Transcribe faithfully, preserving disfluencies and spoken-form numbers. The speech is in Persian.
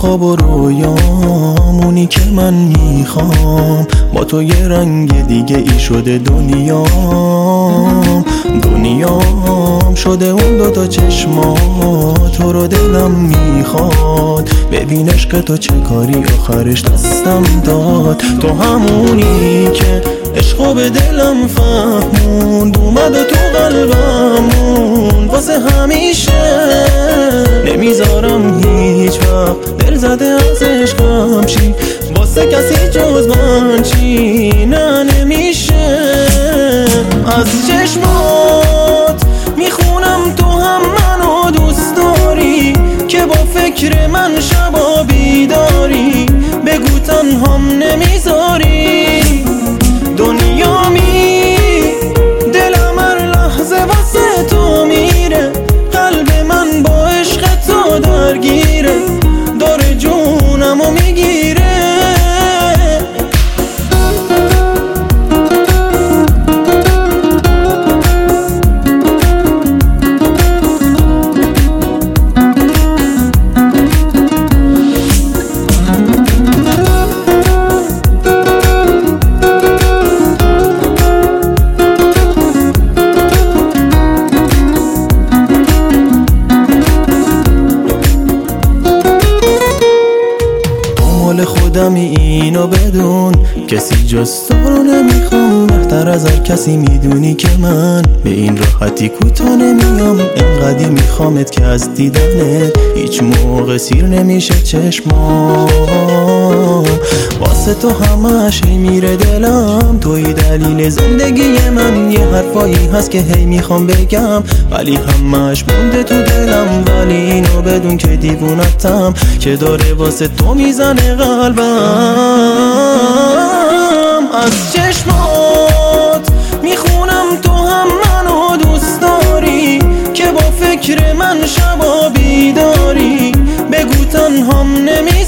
خواب و رویامونی که من میخوام، با تو یه رنگ دیگه ای شده دنیام. دنیام شده اون دوتا چشمات، تو رو دلم میخواد ببین عشق تو چه کاری آخرش دستم داد. تو همونی که عشقو به دلم فهموند، اومد و تو قلبمون واسه همیشه. نمیذارم هیچ وقت دل زده از عشقم چی واسه کسی جز من چی، نه نمیشه. از چشمات میخونم تو هم منو دوست داری، که با فکر من شبا بیداری، بگو تنهام نمیذاری. دنیامی دلم هر لحظه واسه تو میره، قلب من با عشق تو درگیره، داره جونمو میگیره. خودمی اینو بدون، کسی جز تو رو نمیخوام. بهتر از هر کسی میدونی که من به این راحتی کوتاه نمیام. انقدی میخوامت که از دیدنت هیچ موقع سیر نمیشه چشمام. واسه تو همش هی میره دلم، توی دلیل زندگی من. یه حرفایی هست که هی میخوام بگم ولی همش مونده تو دلم. ولی اینو بدون که دیوونتم، که داره واسه تو میزنه قلبم. از چشمات میخونم تو هم منو دوست داری، که با فکر من شبا بیداری، بگو تنهام نمی